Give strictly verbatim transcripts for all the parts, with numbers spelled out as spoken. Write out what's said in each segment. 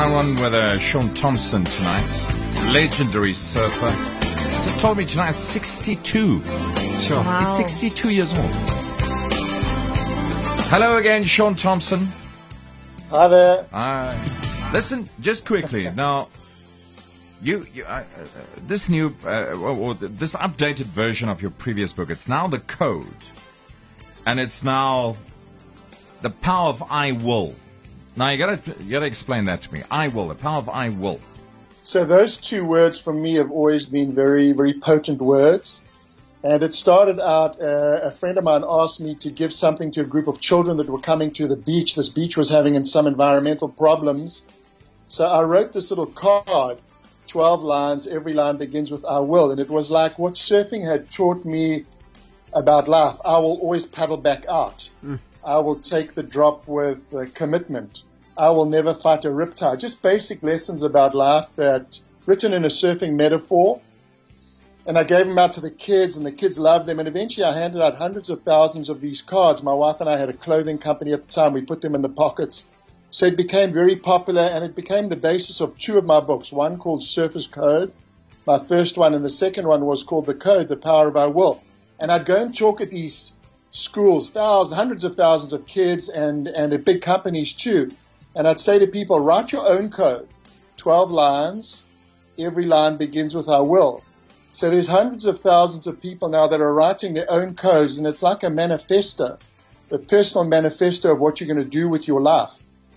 I'm on with uh, Shaun Tomson tonight, legendary surfer. Just told me tonight, sixty-two. Sure. Wow. He's sixty-two years old. Hello again, Shaun Tomson. Hi there. Uh, listen, just quickly now. You, you uh, uh, this new, uh, or, or this updated version of your previous book. It's now The Code, and it's now The Power of I Will. Now you gotta, you gotta explain that to me. I will, the power of I will. So those two words for me have always been very, very potent words. And it started out, uh, a friend of mine asked me to give something to a group of children that were coming to the beach. This beach was having some environmental problems. So I wrote this little card, twelve lines, every line begins with I will. And it was like what surfing had taught me about life. I will always paddle back out. Mm. I will take the drop with uh, commitment. I will never fight a riptide. Just basic lessons about life that written in a surfing metaphor. And I gave them out to the kids, and the kids loved them. And eventually I handed out hundreds of thousands of these cards. My wife and I had a clothing company at the time. We put them in the pockets. So it became very popular, and it became the basis of two of my books. One called Surfer's Code, my first one, and the second one was called The Code, The Power of I Will. And I'd go and talk at these schools, thousands, hundreds of thousands of kids, and, and at big companies too. And I'd say to people, write your own code, twelve lines. Every line begins with I will. So there's hundreds of thousands of people now that are writing their own codes, and it's like a manifesto, a personal manifesto of what you're going to do with your life.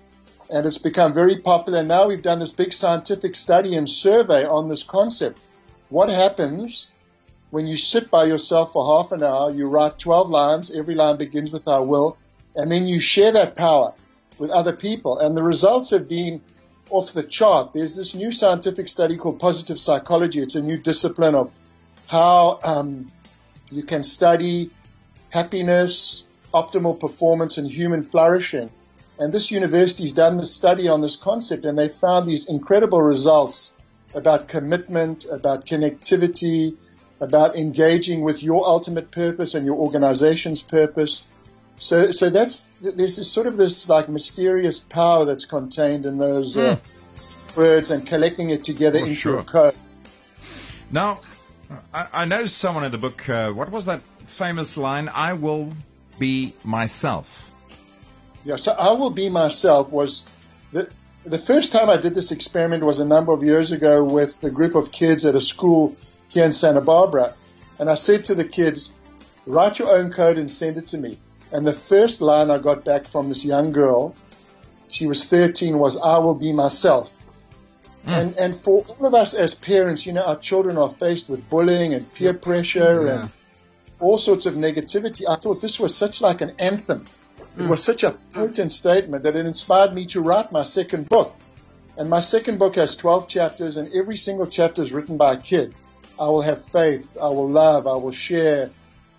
And it's become very popular. Now we've done this big scientific study and survey on this concept. What happens when you sit by yourself for half an hour, you write twelve lines, every line begins with I will, and then you share that power with other people. And the results have been off the chart. There's this new scientific study called positive psychology. It's a new discipline of how um, you can study happiness, optimal performance, and human flourishing. And this university's done this study on this concept, and they found these incredible results about commitment, about connectivity, about engaging with your ultimate purpose and your organization's purpose. So, so that's, there's this sort of this like mysterious power that's contained in those uh, mm. words, and collecting it together oh, into sure. a code. Now, I, I know someone in the book, uh, what was that famous line? I will be myself. Yeah, so I will be myself was the, the first time I did this experiment was a number of years ago with a group of kids at a school here in Santa Barbara. And I said to the kids, write your own code and send it to me. And the first line I got back from this young girl, she was thirteen, was I will be myself. Mm. And and for all of us as parents, you know, our children are faced with bullying and peer pressure yeah. and all sorts of negativity. I thought this was such like an anthem. It was such a potent statement that it inspired me to write my second book. And my second book has twelve chapters, and every single chapter is written by a kid. I will have faith, I will love, I will share.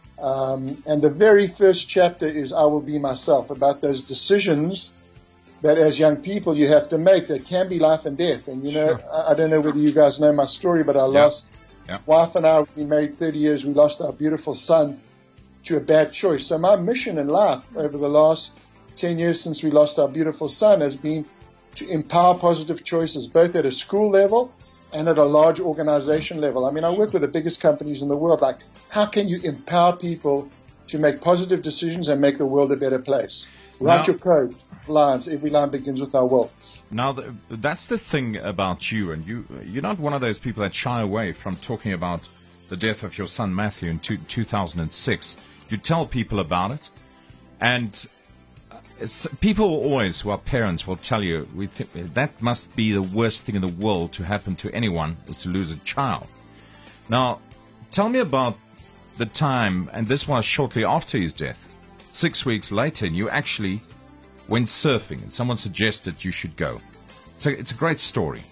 Um, and the very first chapter is I will be myself, about those decisions that as young people you have to make that can be life and death. And you know, sure. I, I don't know whether you guys know my story, but I yeah. lost, yeah. wife and I, we've been married thirty years, we lost our beautiful son to a bad choice. So my mission in life over the last ten years since we lost our beautiful son has been to empower positive choices, both at a school level and at a large organization level. I mean, I work with the biggest companies in the world. Like, how can you empower people to make positive decisions and make the world a better place? Write now, your code, lines. Every line begins with I will. Now, the, that's the thing about you, and you, you're not one of those people that shy away from talking about the death of your son Matthew in two, two thousand six. You tell people about it, and it's, people always who are parents will tell you we th- that must be the worst thing in the world to happen to anyone, is to lose a child. Now, tell me about the time, and this was shortly after his death, six weeks later, and you actually went surfing, and someone suggested you should go. So it's a great story.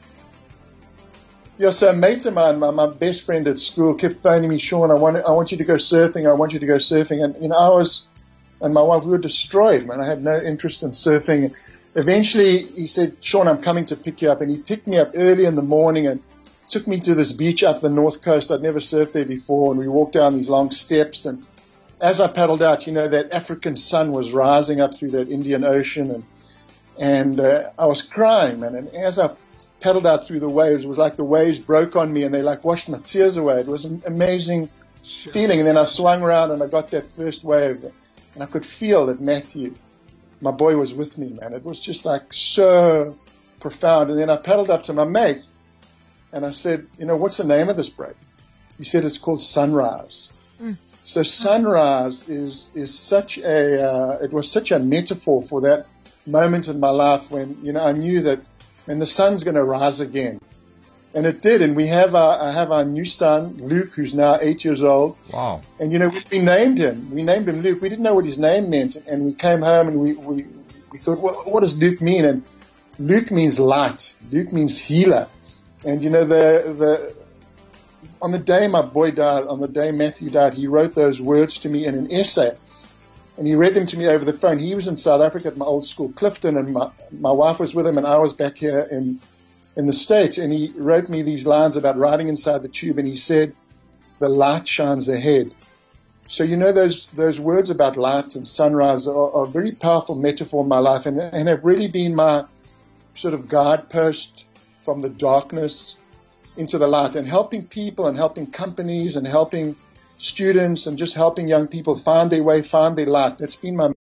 Yeah, so a mate of mine, my, my best friend at school, kept phoning me, Shaun, I want, I want you to go surfing, I want you to go surfing. And, you know, I was, and my wife, we were destroyed, man. I had no interest in surfing. Eventually, he said, Shaun, I'm coming to pick you up. And he picked me up early in the morning and took me to this beach up the north coast. I'd never surfed there before. And we walked down these long steps. And as I paddled out, you know, that African sun was rising up through that Indian Ocean. And And uh, I was crying, man. And as I paddled out through the waves, it was like the waves broke on me and they like washed my tears away. It was an amazing sure. feeling. And then I swung around and I got that first wave, and I could feel that Matthew, my boy, was with me, man. It was just like so profound. And then I paddled up to my mate and I said, you know, what's the name of this break? He said it's called Sunrise. Mm. So Sunrise is is such a uh, it was such a metaphor for that moment in my life when, you know, I knew that when the sun's going to rise again. And it did. And we have our, I have our new son, Luke, who's now eight years old. Wow. And, you know, we, we named him. We named him Luke. We didn't know what his name meant. And we came home and we, we, we thought, well, what does Luke mean? And Luke means light. Luke means healer. And, you know, the, the, on the day my boy died, on the day Matthew died, he wrote those words to me in an essay. And he read them to me over the phone. He was in South Africa at my old school, Clifton, and my, my wife was with him, and I was back here in, in the States. And he wrote me these lines about riding inside the tube, and he said, the light shines ahead. So, you know, those those words about light and sunrise are, are a very powerful metaphor in my life, and, and have really been my sort of guidepost from the darkness into the light, and helping people and helping companies and helping students and just helping young people find their way, find their light. That's been my